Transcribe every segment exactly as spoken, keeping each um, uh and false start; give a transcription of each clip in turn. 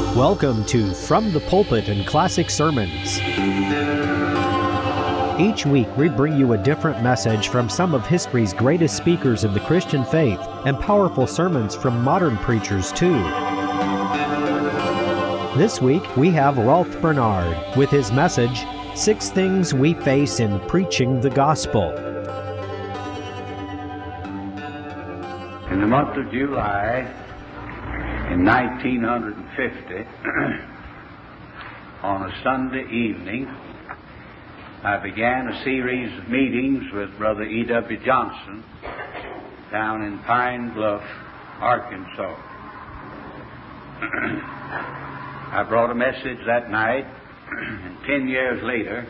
Welcome to From the Pulpit and Classic Sermons. Each week we bring you a different message from some of history's greatest speakers of the Christian faith and powerful sermons from modern preachers too. This week we have Rolf Bernard with his message, Six Things We Face in Preaching the Gospel. In the month of July, in nineteen fifty, on a Sunday evening, I began a series of meetings with Brother E W Johnson down in Pine Bluff, Arkansas. I brought a message that night, and ten years later,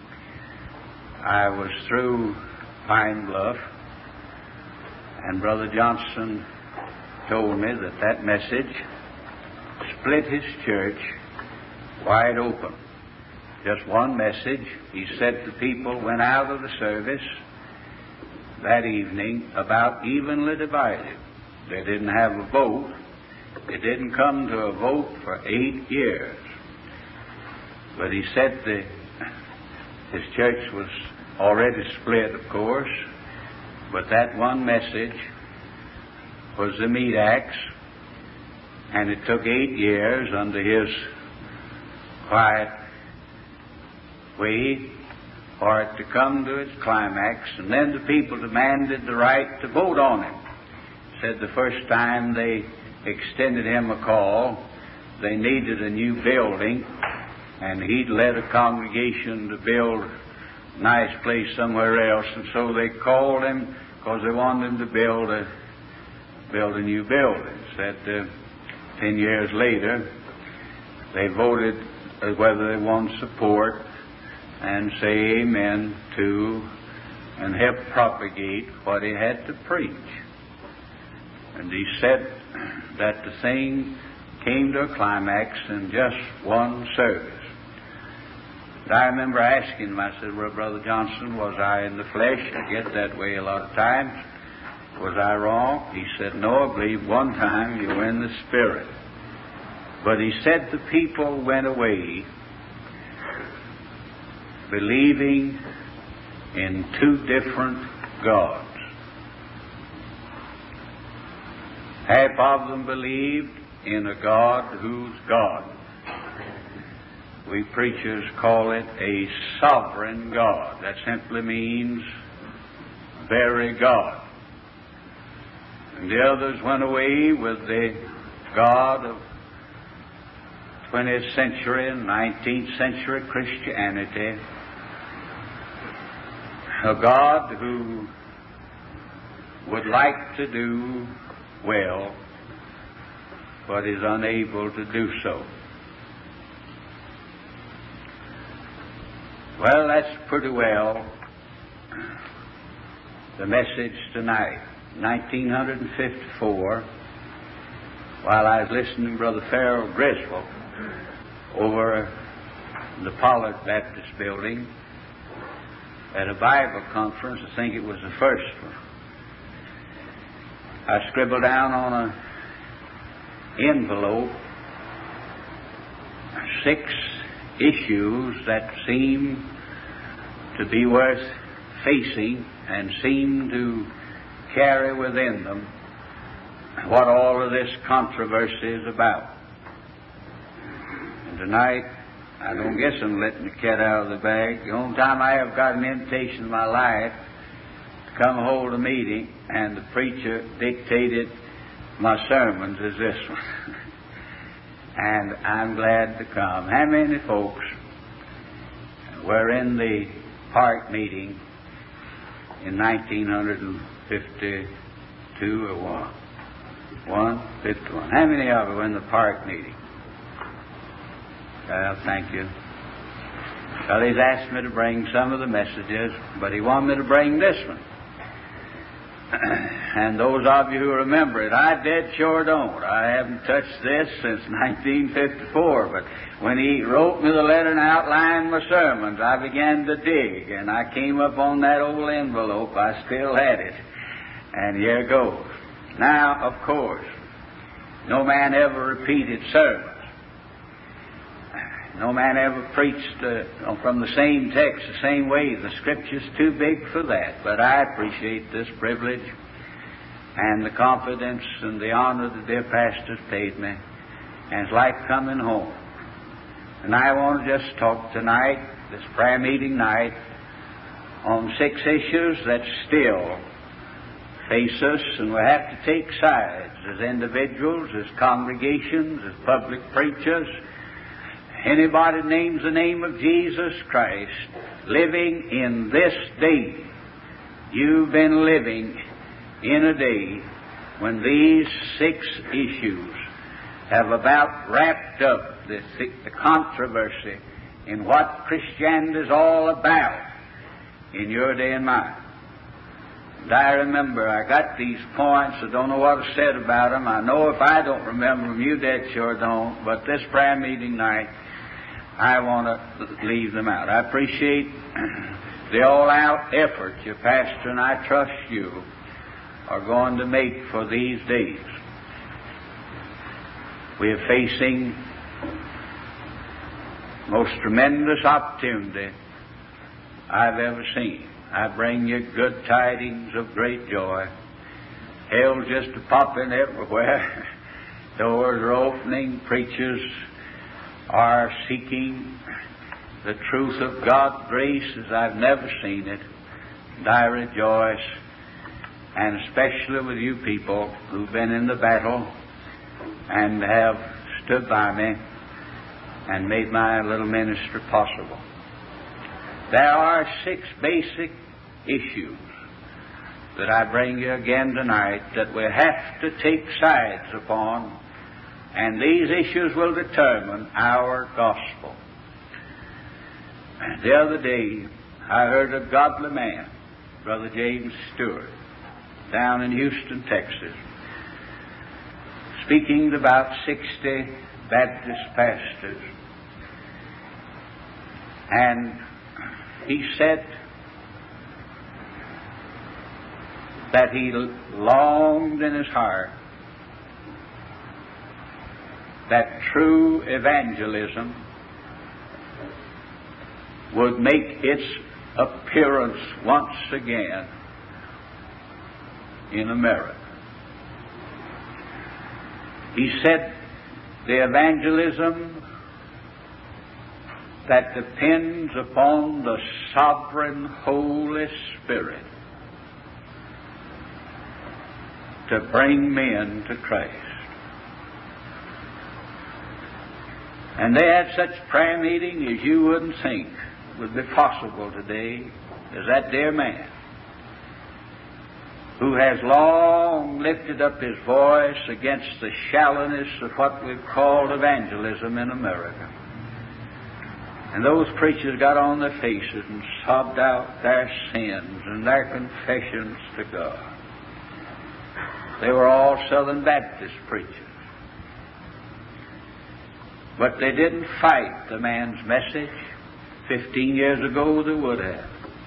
I was through Pine Bluff, and Brother Johnson told me that that message split his church wide open. Just one message. He said the people went out of the service that evening about evenly divided. They didn't have a vote. They didn't come to a vote for eight years. But he said the, his church was already split, of course, but that one message was the meat axe, and it took eight years under his quiet way for it to come to its climax, and then the people demanded the right to vote on him. Said the first time they extended him a call, they needed a new building, and he'd led a congregation to build a nice place somewhere else, and so they called him because they wanted him to build a build a new building. Said uh, ten years later, they voted uh, whether they wanted support and say amen to and help propagate what he had to preach. And he said that the thing came to a climax in just one service. And I remember asking him, I said, well, Brother Johnson, was I in the flesh? I get that way a lot of times. Was I wrong? He said, no, I believe one time you were in the Spirit. But he said the people went away believing in two different gods. Half of them believed in a God who's God. We preachers call it a sovereign God. That simply means very God. And the others went away with the God of twentieth century and nineteenth century Christianity, a God who would like to do well, but is unable to do so. Well, that's pretty well the message tonight. nineteen fifty-four, while I was listening to Brother Farrell Griswold over the Pollard Baptist Building at a Bible conference, I think it was the first one, I scribbled down on an envelope six issues that seem to be worth facing and seem to carry within them what all of this controversy is about. And tonight, I don't guess I'm letting the cat out of the bag. The only time I ever got an invitation in my life to come hold a meeting and the preacher dictated my sermons is this one. And I'm glad to come. How many folks were in the park meeting in nineteen fifty-two or one? One? fifty-one. How many of you were in the park meeting? Well, thank you. Well, he's asked me to bring some of the messages, but he wanted me to bring this one. And those of you who remember it, I dead sure don't. I haven't touched this since nineteen fifty-four, but when he wrote me the letter and outlined my sermons, I began to dig, and I came up on that old envelope. I still had it. And here it goes. Now, of course, no man ever repeated sermons. No man ever preached uh, from the same text the same way. The Scripture's too big for that. But I appreciate this privilege and the confidence and the honor the dear pastor's paid me. And it's like coming home. And I want to just talk tonight, this prayer meeting night, on six issues that still face us, and we have to take sides as individuals, as congregations, as public preachers. Anybody names the name of Jesus Christ, living in this day, you've been living in a day when these six issues have about wrapped up the, the controversy in what Christianity is all about in your day and mine. And I remember I got these points. I don't know what I said about them. I know if I don't remember them, you dead sure don't. But this prayer meeting night, I want to leave them out. I appreciate the all-out effort your pastor and I trust you are going to make for these days. We are facing most tremendous opportunity I've ever seen. I bring you good tidings of great joy. Hell's just a-popping everywhere. Doors are opening. Preachers are seeking the truth of God's grace as I've never seen it. And I rejoice, and especially with you people who've been in the battle and have stood by me and made my little ministry possible. There are six basic issues that I bring you again tonight that we have to take sides upon, and these issues will determine our gospel. The other day, I heard a godly man, Brother James Stewart, down in Houston, Texas, speaking to about sixty Baptist pastors. And he said that he longed in his heart that true evangelism would make its appearance once again in America. He said the evangelism that depends upon the sovereign Holy Spirit to bring men to Christ. And they had such prayer meeting as you wouldn't think would be possible today, as that dear man who has long lifted up his voice against the shallowness of what we've called evangelism in America. And those preachers got on their faces and sobbed out their sins and their confessions to God. They were all Southern Baptist preachers. But they didn't fight the man's message. Fifteen years ago they would have.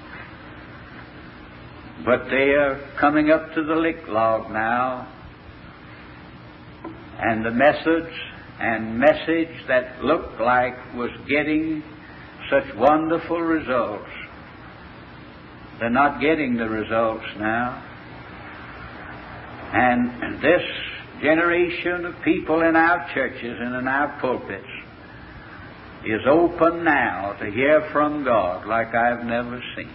But they are coming up to the lick log now, and the methods and message that looked like was getting such wonderful results, they're not getting the results now. And this generation of people in our churches and in our pulpits is open now to hear from God like I've never seen.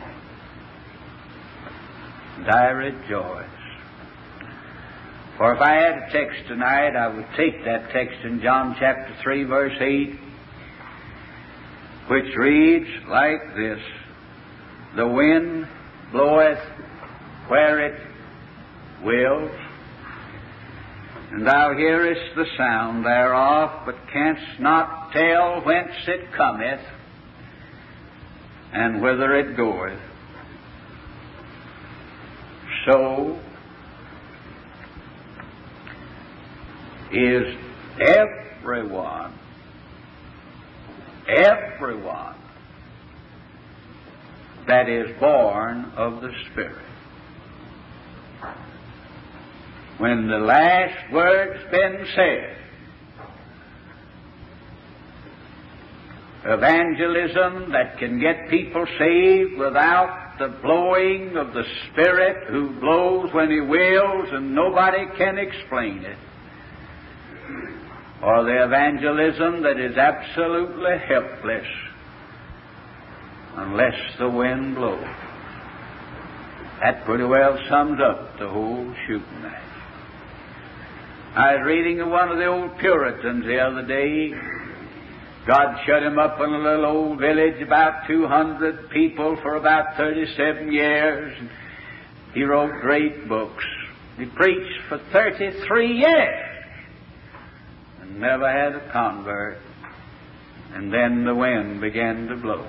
And I rejoice. For if I had a text tonight, I would take that text in John chapter three, verse eight, which reads like this: the wind bloweth where it wills, and thou hearest the sound thereof, but canst not tell whence it cometh and whither it goeth. So is everyone, everyone that is born of the Spirit. When the last word's been said, evangelism that can get people saved without the blowing of the Spirit who blows when He wills and nobody can explain it, or the evangelism that is absolutely helpless unless the wind blows. That pretty well sums up the whole shooting match. I was reading of one of the old Puritans the other day. God shut him up in a little old village, about two hundred people, for about thirty-seven years. He wrote great books. He preached for thirty-three years and never had a convert. And then the wind began to blow.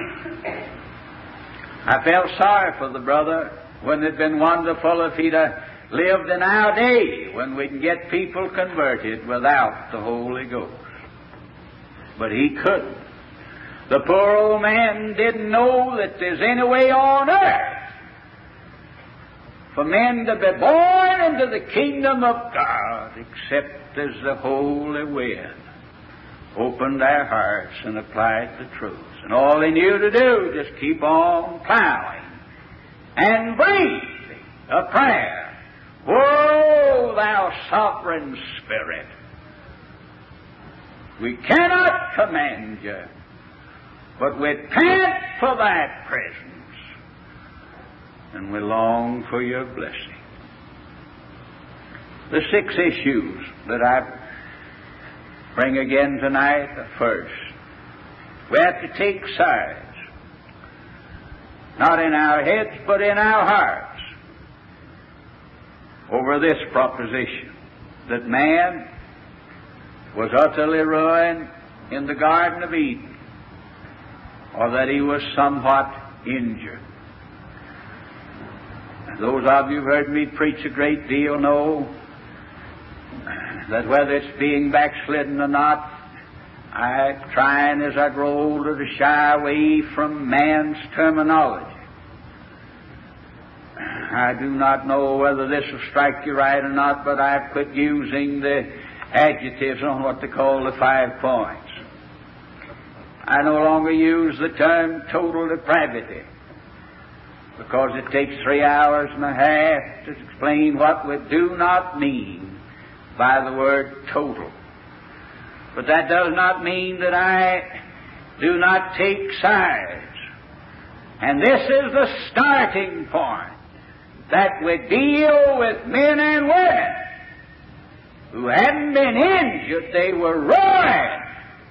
I felt sorry for the brother. Wouldn't it have been wonderful if he'd have lived in our day when we can get people converted without the Holy Ghost? But he couldn't. The poor old man didn't know that there's any way on earth for men to be born into the kingdom of God except as the Holy Wind opened their hearts and applied the truth. And all they knew to do was just keep on plowing and breathing a prayer. "O thou sovereign Spirit, we cannot command you, but we pant for thy presence, and we long for your blessing." The six issues that I bring again tonight are first, we have to take sides, not in our heads, but in our hearts, over this proposition that man was utterly ruined in the Garden of Eden, or that he was somewhat injured. Those of you who heard me preach a great deal know that whether it's being backslidden or not, I'm trying as I grow older to shy away from man's terminology. I do not know whether this will strike you right or not, but I've quit using the adjectives on what they call the five points. I no longer use the term total depravity, because it takes three hours and a half to explain what we do not mean by the word total. But that does not mean that I do not take sides. And this is the starting point, that we deal with men and women who hadn't been injured, they were ruined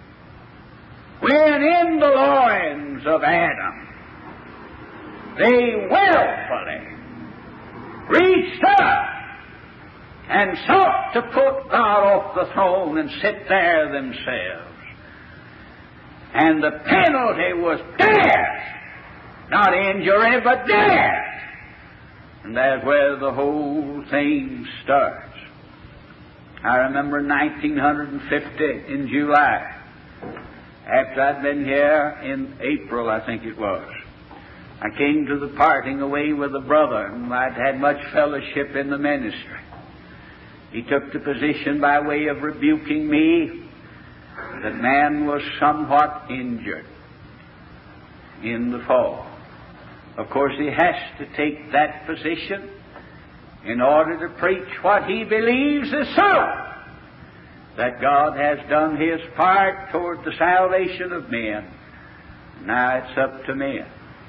when in the loins of Adam they willfully reached up and sought to put God off the throne and sit there themselves. And the penalty was death, not injury, but death. And that's where the whole thing starts. I remember nineteen fifty in July, after I'd been here in April, I think it was, I came to the parting away with a brother, and I'd had much fellowship in the ministry. He took the position by way of rebuking me that man was somewhat injured in the fall. Of course, he has to take that position in order to preach what he believes is so, that God has done His part toward the salvation of men. Now it's up to men.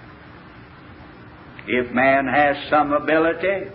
If man has some ability,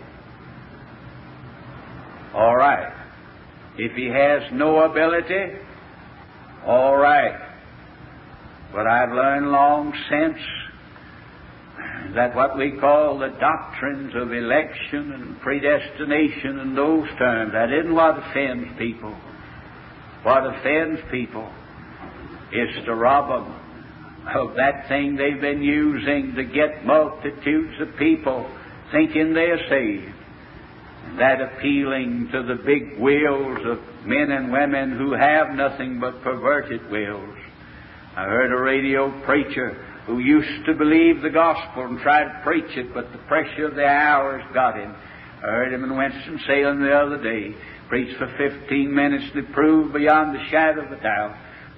all right. If he has no ability, all right. But I've learned long since that what we call the doctrines of election and predestination and those terms, that isn't what offends people. What offends people is to rob them of that thing they've been using to get multitudes of people thinking they're saved. That appealing to the big wills of men and women who have nothing but perverted wills. I heard a radio preacher who used to believe the gospel and try to preach it, but the pressure of the hours got him. I heard him in Winston-Salem the other day, preached for fifteen minutes, and it proved beyond the shadow of a doubt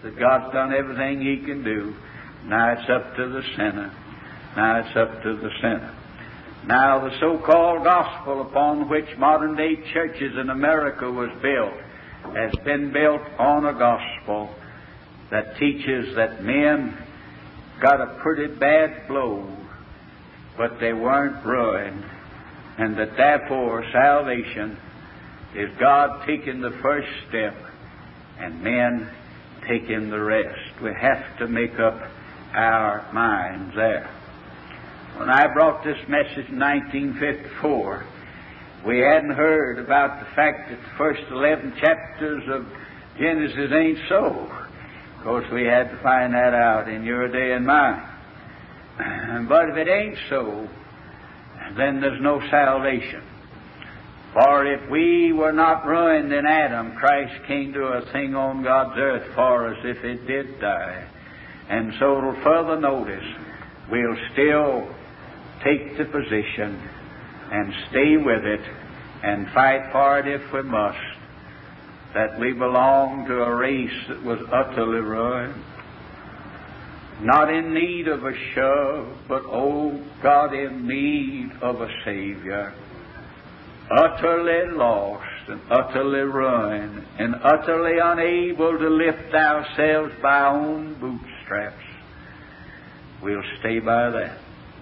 that God's done everything He can do. Now it's up to the sinner. Now it's up to the sinner. Now the so-called gospel upon which modern-day churches in America was built has been built on a gospel that teaches that men got a pretty bad blow, but they weren't ruined, and that therefore salvation is God taking the first step and men taking the rest. We have to make up our minds there. When I brought this message in nineteen fifty-four, we hadn't heard about the fact that the first eleven chapters of Genesis ain't so. Of course, we had to find that out in your day and mine. But if it ain't so, then there's no salvation. For if we were not ruined in Adam, Christ came to a thing on God's earth for us if it did die. And so it'll further notice, we'll still take the position and stay with it and fight for it if we must, that we belong to a race that was utterly ruined, not in need of a shove, but, oh God, in need of a Savior, utterly lost and utterly ruined and utterly unable to lift ourselves by our own bootstraps. We'll stay by that.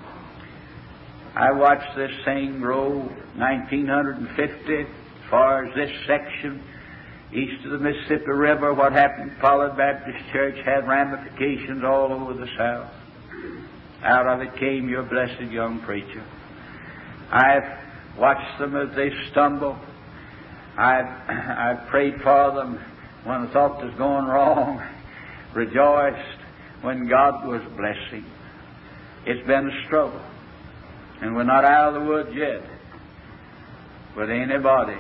I watched this thing grow nineteen fifty, as far as this section east of the Mississippi River. What happened to Pollard Baptist Church had ramifications all over the South. Out of it came your blessed young preacher. I've watched them as they stumble. I've, I've prayed for them when I thought it was going wrong, rejoiced when God was blessing. It's been a struggle. And we're not out of the woods yet. But anybody,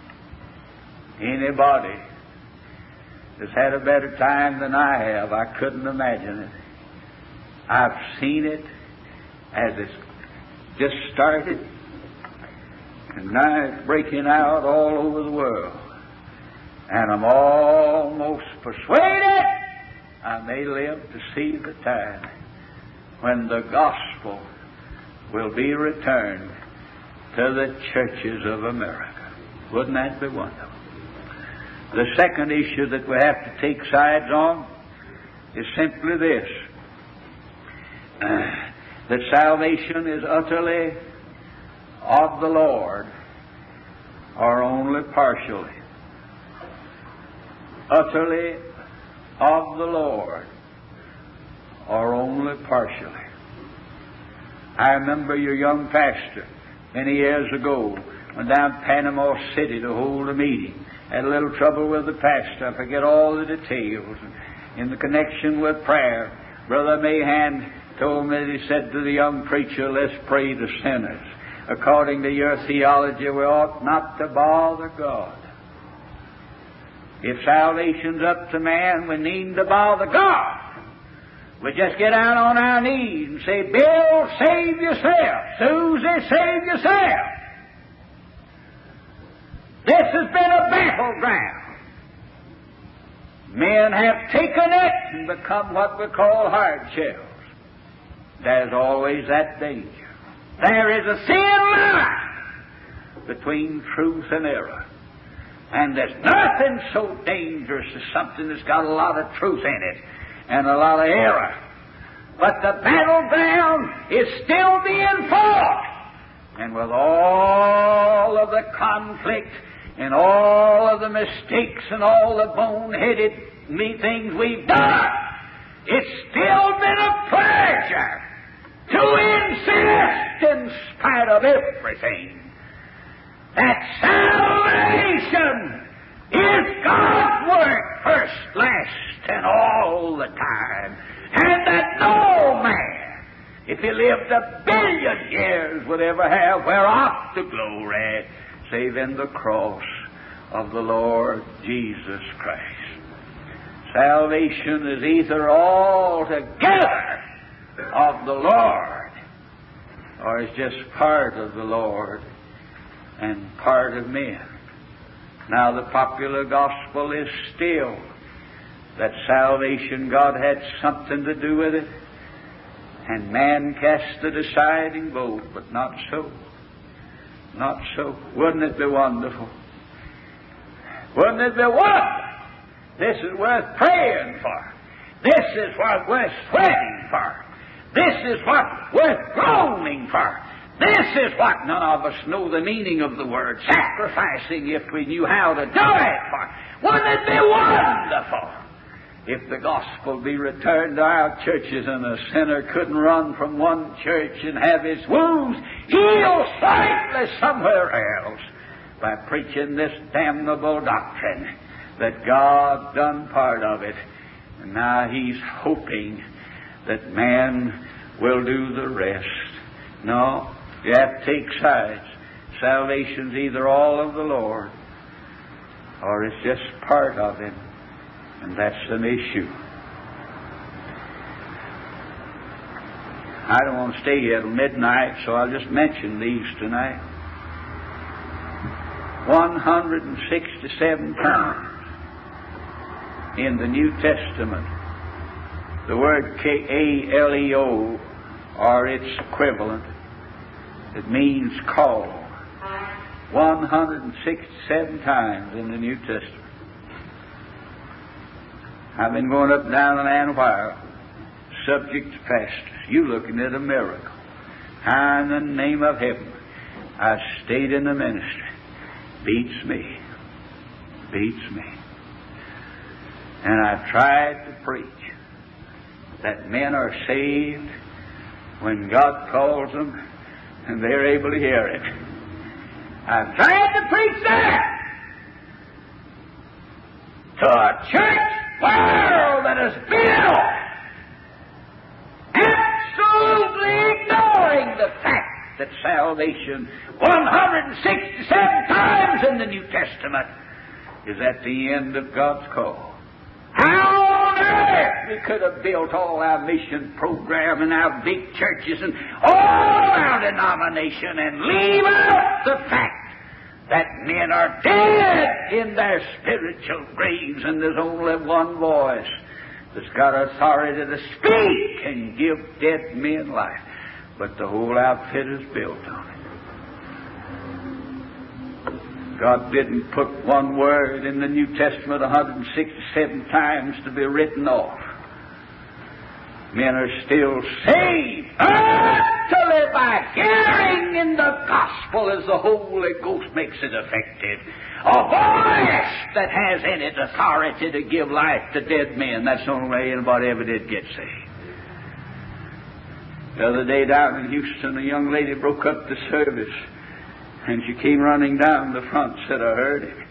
anybody that's had a better time than I have, I couldn't imagine it. I've seen it as it's just started, and now it's breaking out all over the world. And I'm almost persuaded I may live to see the time when the gospel will be returned to the churches of America. Wouldn't that be wonderful? The second issue that we have to take sides on is simply this, uh, that salvation is utterly of the Lord or only partially. Utterly of the Lord or only partially. I remember your young pastor many years ago went down to Panama City to hold a meeting. Had a little trouble with the pastor. I forget all the details. In the connection with prayer, Brother Mahan told me that he said to the young preacher, let's pray to sinners. According to your theology, we ought not to bother God. If salvation's up to man, we need to bother God. We just get out on our knees and say, Bill, save yourself. Susie, save yourself. This has been a battleground. Men have taken it and become what we call hard shells. There's always that danger. There is a thin line between truth and error. And there's nothing so dangerous as something that's got a lot of truth in it and a lot of error. But the battleground is still being fought. And with all of the conflict and all of the mistakes and all the boneheaded me things we've done, it's still been a pleasure to insist, in spite of everything, that salvation is God's work first, last, and all the time. And that no man, if he lived a billion years, would ever have whereof to glory, save in the cross of the Lord Jesus Christ. Salvation is either altogether of the Lord, or is just part of the Lord and part of men. Now the popular gospel is still that salvation, God had something to do with it, and man cast the deciding vote, but not so. Not so. Wouldn't it be wonderful? Wouldn't it be wonderful? This is worth praying for. This is what worth sweating for. This is what worth groaning for. This is what none of us know the meaning of the word sacrificing if we knew how to do it for. Wouldn't it be wonderful if the gospel be returned to our churches and a sinner couldn't run from one church and have his wounds healed slightly somewhere else by preaching this damnable doctrine that God done part of it, and now He's hoping that man will do the rest. No, you have to take sides. Salvation's either all of the Lord or it's just part of Him, and that's an issue. I don't want to stay here till midnight, so I'll just mention these tonight. one hundred sixty-seven times in the New Testament, the word K A L E O, or its equivalent, it means call. one hundred sixty-seven times in the New Testament. I've been going up and down the land a while, subject to pastors. You looking at a miracle. How in the name of heaven I stayed in the ministry. Beats me. Beats me. And I've tried to preach that men are saved when God calls them and they're able to hear it. I've tried to preach that to a church world that is built absolutely ignoring the fact that salvation one hundred sixty-seven times in the New Testament is at the end of God's call. How on earth we could have built all our mission program and our big churches and all our denomination and leave out the fact that men are dead in their spiritual graves, and there's only one voice that's got authority to speak and give dead men life. But the whole outfit is built on it. God didn't put one word in the New Testament one hundred sixty-seven times to be written off. Men are still saved utterly by hearing in the gospel as the Holy Ghost makes it effective. A voice that has in it authority to give life to dead men. That's the only way anybody ever did get saved. The other day down in Houston, a young lady broke up the service, and she came running down the front and said, I heard him.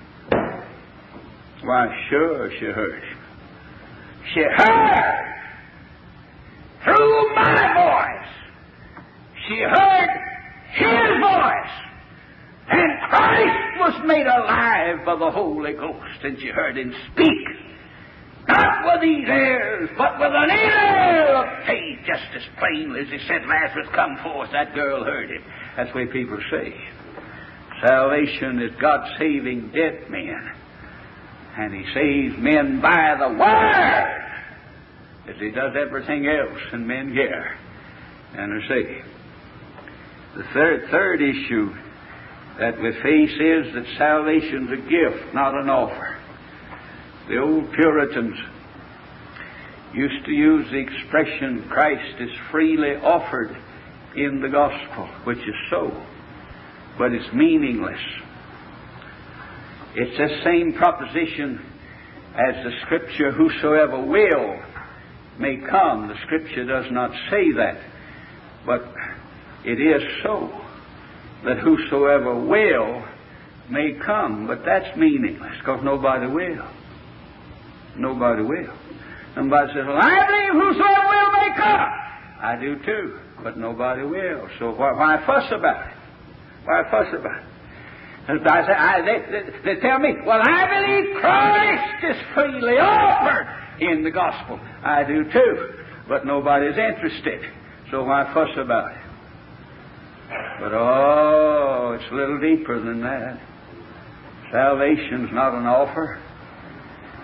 Why, sure she heard him. She heard through my voice. She heard His voice. And Christ was made alive by the Holy Ghost, and she heard Him speak. Not with these ears, but with an ear of faith, just as plainly as He said, Lazarus, come forth. That girl heard Him. That's the way people say. Salvation is God saving dead men. And He saves men by the Word, as He does everything else, and men hear and are saved. The third, third issue that we face is that salvation's a gift, not an offer. The old Puritans used to use the expression, Christ is freely offered in the gospel, which is so, but it's meaningless. It's the same proposition as the Scripture, whosoever will may come. The Scripture does not say that, but it is so, that whosoever will may come. But that's meaningless, because nobody will. Nobody will. Somebody says, well, I believe whosoever will may come. I do too, but nobody will. So why, why fuss about it? Why fuss about it? And I say, I, they, they, they tell me, well, I believe Christ is freely offered in the gospel. I do too, but nobody's interested. So why fuss about it? But oh, it's a little deeper than that. Salvation's not an offer.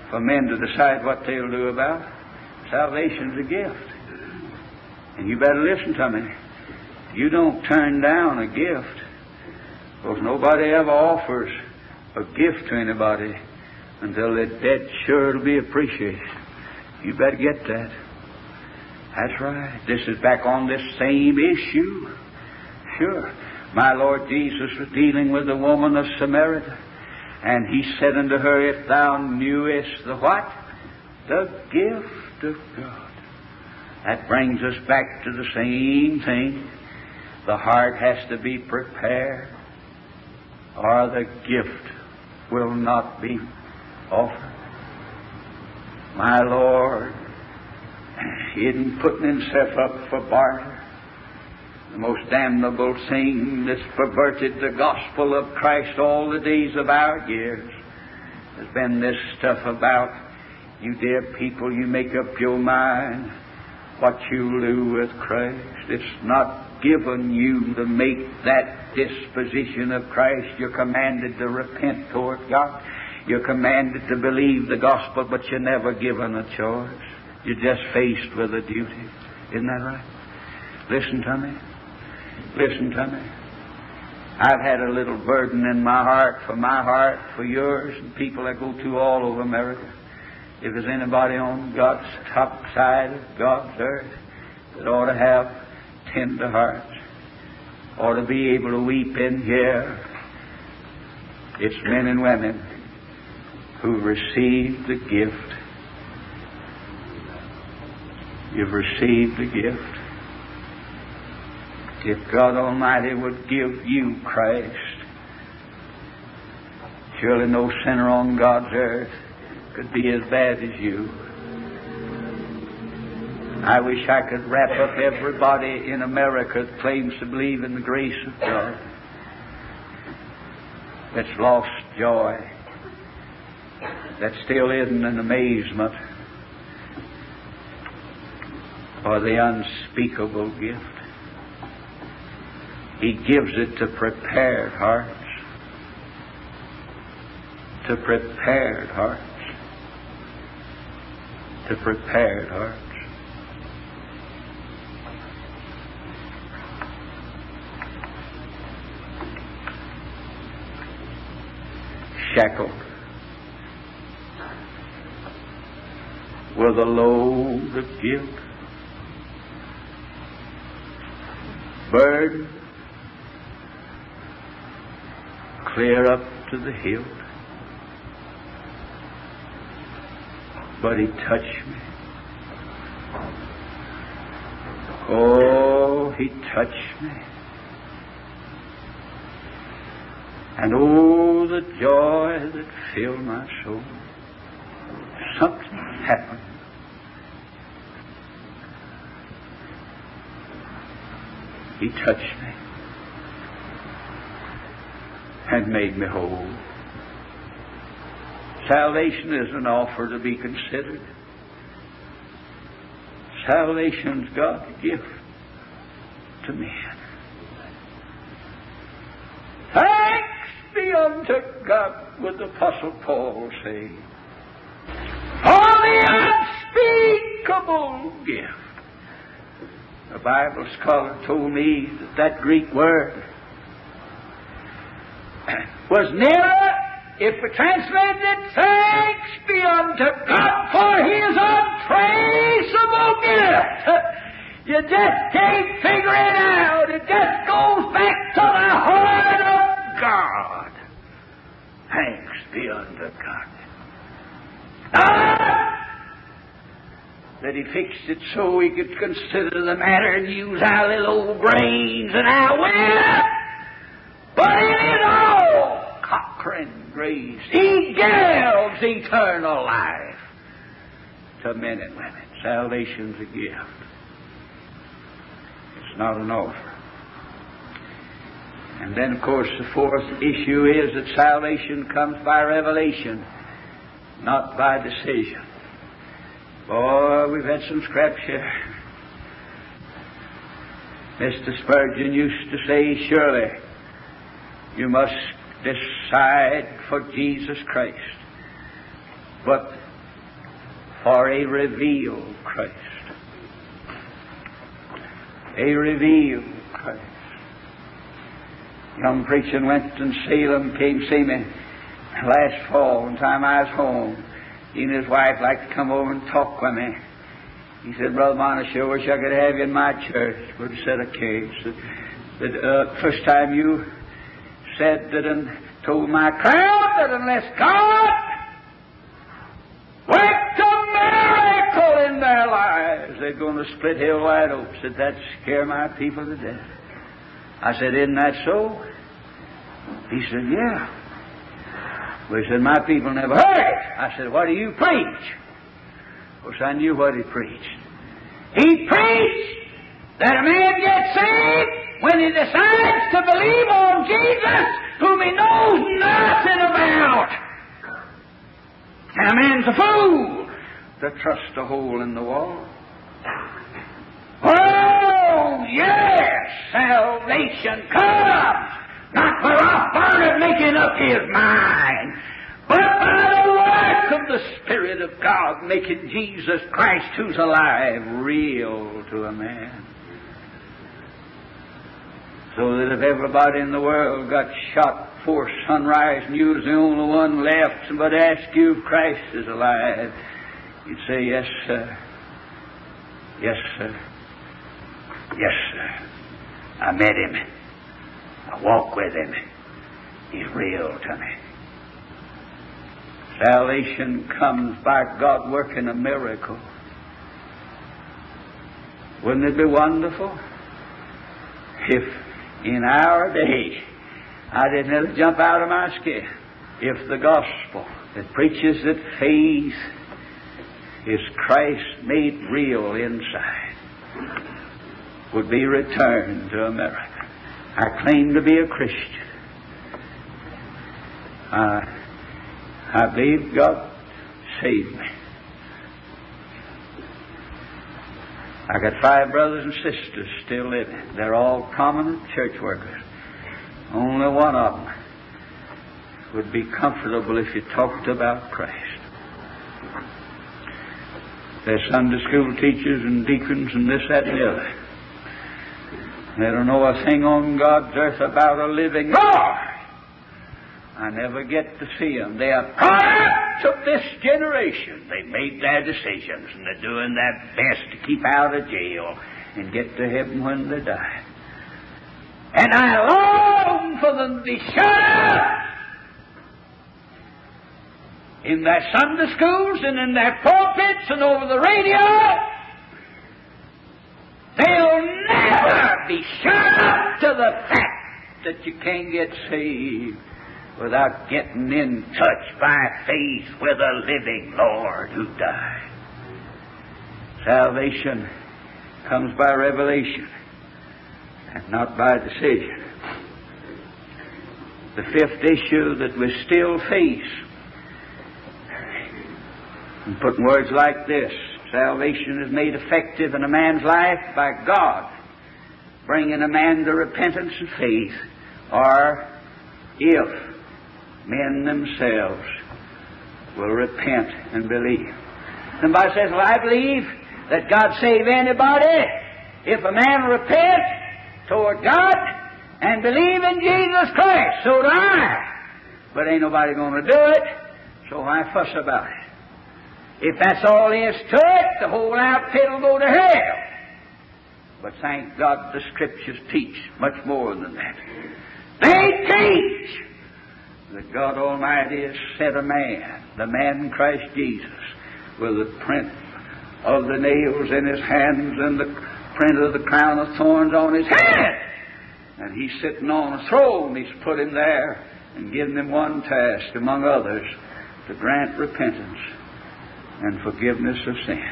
for men to decide what they'll do about it. Salvation's a gift. And you better listen to me. You don't turn down a gift, because nobody ever offers a gift to anybody until they're dead sure it'll be appreciated. You better get that. That's right. This is back on this same issue. Sure. My Lord Jesus was dealing with the woman of Samaria, and He said unto her, if thou knewest the what? The gift of God. That brings us back to the same thing. The heart has to be prepared, or the gift will not be offered. My Lord isn't putting Himself up for barter. The most damnable thing that's perverted the gospel of Christ all the days of our years has been this stuff about, you dear people, you make up your mind what you'll do with Christ. It's not given you to make that disposition of Christ. You're commanded to repent toward God. You're commanded to believe the gospel, but you're never given a choice. You're just faced with a duty. Isn't that right? Listen to me. Listen to me. I've had a little burden in my heart, for my heart, for yours, and people that go to all over America. If there's anybody on God's top side of God's earth that ought to have tender hearts, ought to be able to weep in here, it's men and women who received the gift. You've received the gift. If God Almighty would give you Christ, surely no sinner on God's earth could be as bad as you. I wish I could wrap up everybody in America that claims to believe in the grace of God, that's lost joy, that still isn't an amazement for the unspeakable gift. He gives it to prepared hearts. To prepared hearts. To prepared hearts. Shackled with a load of guilt, burdened clear up to the hilt, but He touched me. Oh, He touched me. And oh, the joy that filled my soul. Something happened. He touched me and made me whole. Salvation is an offer to be considered. Salvation's God's gift to men. Thanks be unto God, would the Apostle Paul say, for the unspeakable gift. A Bible scholar told me that that Greek word was nearer, if we translated it, thanks be unto God for His untraceable gift. You just can't figure it out. It just goes back to the heart of God. Thanks be unto God. Ah! That He fixed it so we could consider the matter and use our little old brains and our will. But in it all, Cochrane grace, He gives eternal life to men and women. Salvation's a gift. It's not an offer. And then, of course, the fourth issue is that salvation comes by revelation, not by decision. Boy, we've had some scraps here. Mister Spurgeon used to say, surely you must decide for Jesus Christ. But for a revealed Christ. A revealed Christ. Young preacher in Winston-Salem came see me last fall, one time I was home. He and his wife liked to come over and talk with me. He said, Brother Bonner, I sure wish I could have you in my church. But he said, I can't. He said, the uh, first time you said that and told my crowd that unless God worked a miracle in their lives, they're going to split hell wide open. Said, that'd scare my people to death. I said, isn't that so? He said, yeah. Well, he said, my people never heard it. I said, what do you preach? Of course, I knew what he preached. He preached that a man gets saved when he decides to believe on Jesus, whom he knows nothing about. And a man's a fool to trust a hole in the wall. Oh, yes, salvation comes, not by Roth Barnard making up his mind, but by the work of the Spirit of God making Jesus Christ, who's alive, real to a man. So that if everybody in the world got shot before sunrise and you was the only one left, somebody asked you if Christ is alive, you'd say, yes, sir. Yes, sir. Yes, sir. I met him. I walk with him. He's real to me. Salvation comes by God working a miracle. Wouldn't it be wonderful if in our day I didn't have to jump out of my skin, if the gospel that preaches that faith is Christ made real inside would be returned to America. I claim to be a Christian. Uh, I believe God saved me. I got five brothers and sisters still living. They're all prominent church workers. Only one of them would be comfortable if you talked about Christ. They're Sunday school teachers and deacons and this, that, and the other. They don't know a thing on God's earth about a living Lord. I never get to see them. They are products of this generation. They made their decisions and they're doing their best to keep out of jail and get to heaven when they die. And I long for them to be shut up in their Sunday schools and in their pulpits and over the radio. They'll never be shut up to the fact that you can't get saved without getting in touch by faith with a living Lord who died. Salvation comes by revelation and not by decision. The fifth issue that we still face, and put in words like this, salvation is made effective in a man's life by God bringing a man to repentance and faith, or if men themselves will repent and believe. Somebody says, well, I believe that God save anybody if a man repent toward God and believe in Jesus Christ. So do I. But ain't nobody going to do it, so why fuss about it? If that's all there is to it, the whole outfit will go to hell. But thank God the Scriptures teach much more than that. They teach that God Almighty has set a man, the man Christ Jesus, with the print of the nails in his hands and the print of the crown of thorns on his head. And he's sitting on a throne. He's put him there and given him one task, among others, to grant repentance and forgiveness of sin.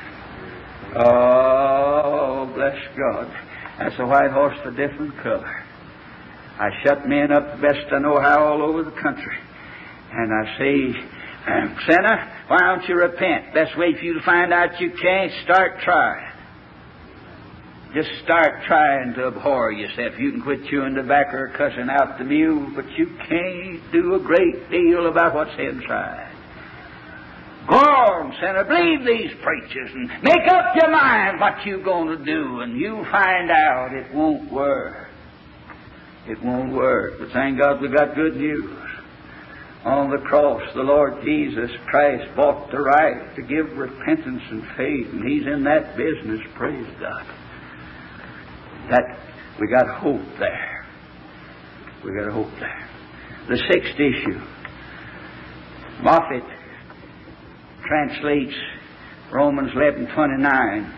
Oh, bless God. That's a white horse of a different color. I shut men up the best I know how all over the country. And I say, sinner, why don't you repent? Best way for you to find out you can't, start trying. Just start trying to abhor yourself. You can quit chewing tobacco or cussing out the mule, but you can't do a great deal about what's inside. Go on, sinner, believe these preachers and make up your mind what you're going to do, and you'll find out it won't work. It won't work. But thank God we got good news. On the cross, the Lord Jesus Christ bought the right to give repentance and faith, and He's in that business, praise God. That we got hope there. We got hope there. The sixth issue. Moffat translates Romans eleven twenty-nine.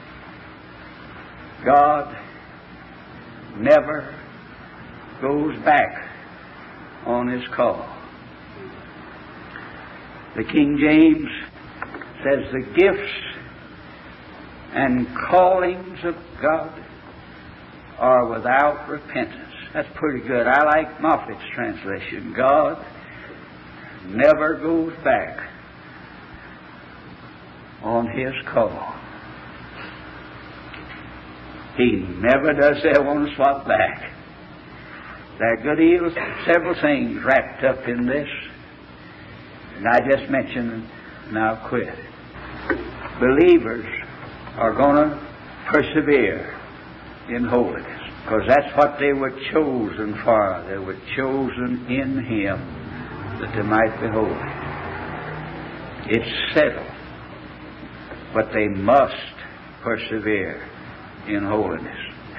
God never goes back on His call. The King James says the gifts and callings of God are without repentance. That's pretty good. I like Moffat's translation. God never goes back on His call. He never does say, I want to swap back. There are good deals, several things wrapped up in this. And I just mentioned, and I'll quit. Believers are going to persevere in holiness, because that's what they were chosen for. They were chosen in Him that they might be holy. It's settled, but they must persevere in holiness.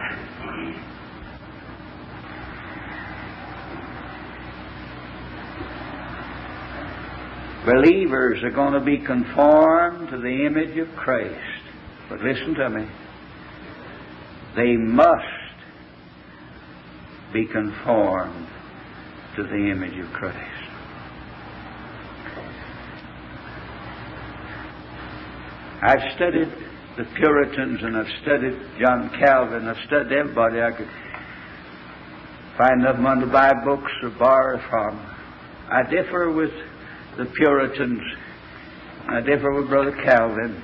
Believers are going to be conformed to the image of Christ. But listen to me. They must be conformed to the image of Christ. I've studied the Puritans, and I've studied John Calvin. I've studied everybody I could find of them on the Bible books or borrow from. I differ with the Puritans. I differ with Brother Calvin.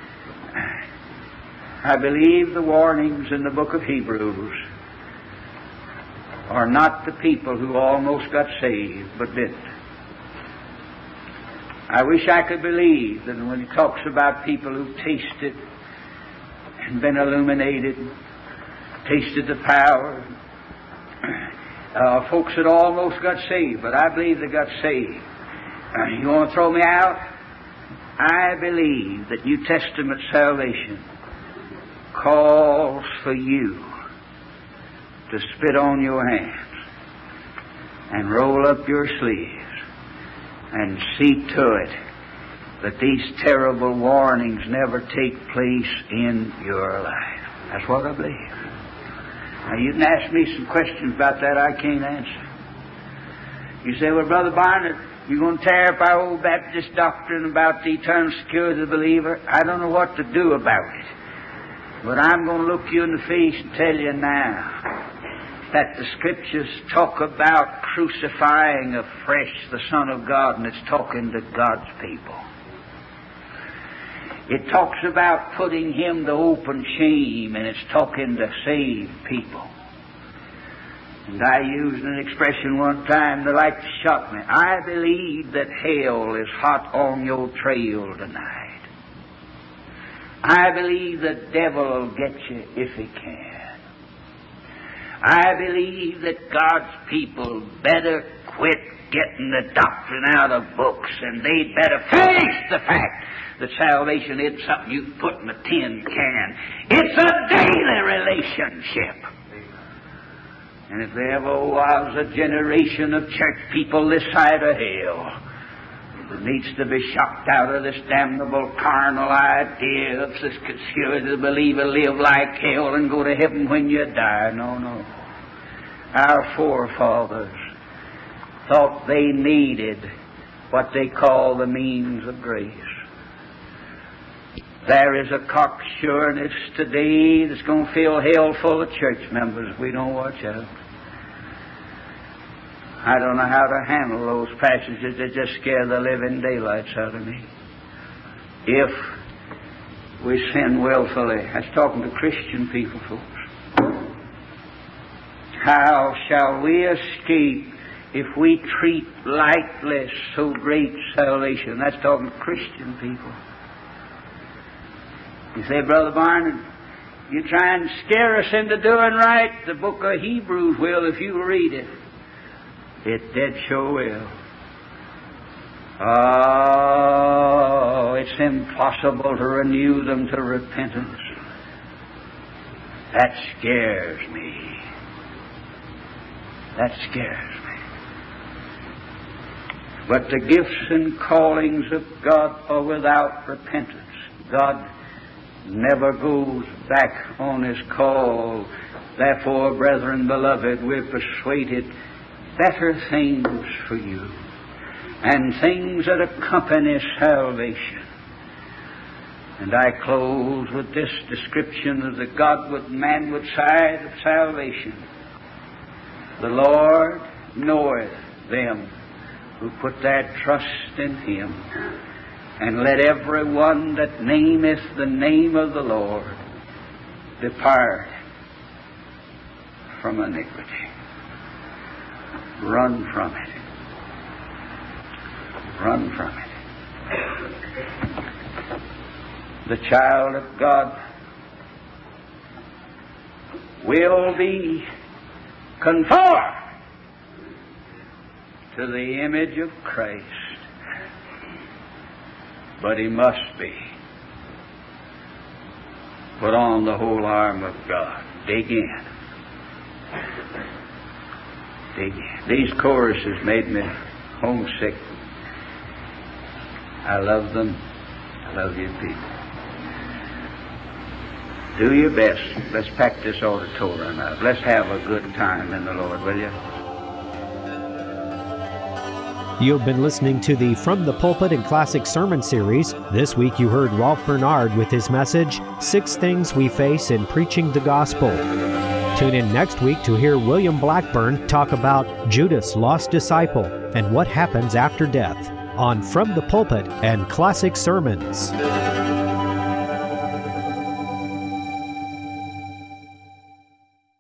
I believe the warnings in the book of Hebrews are not the people who almost got saved but didn't. I wish I could believe that when he talks about people who tasted and been illuminated, tasted the power, uh, folks that almost got saved, but I believe they got saved. Uh, you want to throw me out? I believe that New Testament salvation calls for you to spit on your hands and roll up your sleeves and see to it that these terrible warnings never take place in your life. That's what I believe. Now, you can ask me some questions about that I can't answer. You say, well, Brother Barnett, you're going to tear up our old Baptist doctrine about the eternal security of the believer? I don't know what to do about it. But I'm going to look you in the face and tell you now that the Scriptures talk about crucifying afresh the Son of God, and it's talking to God's people. It talks about putting Him to open shame, and it's talking to saved people. And I used an expression one time that liked to shock me. I believe that hell is hot on your trail tonight. I believe the devil will get you if he can. I believe that God's people better quit getting the doctrine out of books, and they'd better face the fact that salvation isn't something you put in a tin can. It's a daily relationship. And if there ever was a generation of church people this side of hell that needs to be shocked out of this damnable carnal idea of this security to believe and live like hell and go to heaven when you die. No, no. Our forefathers thought they needed what they call the means of grace. There is a cocksureness today that's going to fill hell full of church members if we don't watch out. I don't know how to handle those passages that just scare the living daylights out of me. If we sin willfully, that's talking to Christian people, folks. How shall we escape if we treat lightly so great salvation. That's talking to Christian people. You say, Brother Barnard, you try and scare us into doing right. The book of Hebrews will if you read it. It dead sure will. Oh, it's impossible to renew them to repentance. That scares me. That scares me. But the gifts and callings of God are without repentance. God never goes back on His call. Therefore, brethren beloved, we're persuaded better things for you, and things that accompany salvation. And I close with this description of the Godward-manward side of salvation. The Lord knoweth them who put their trust in Him. And let every one that nameth the name of the Lord depart from iniquity. Run from it. Run from it. The child of God will be conformed to the image of Christ, but he must be put on the whole arm of God. Dig in. Dig in. These choruses made me homesick. I love them. I love you people. Do your best. Let's pack this auditorium out. Let's have a good time in the Lord, will you? You've been listening to the From the Pulpit and Classic Sermon Series. This week you heard Rolf Bernard with his message, Six Things We Face in Preaching the Gospel. Tune in next week to hear William Blackburn talk about Judas' lost disciple and what happens after death on From the Pulpit and Classic Sermons.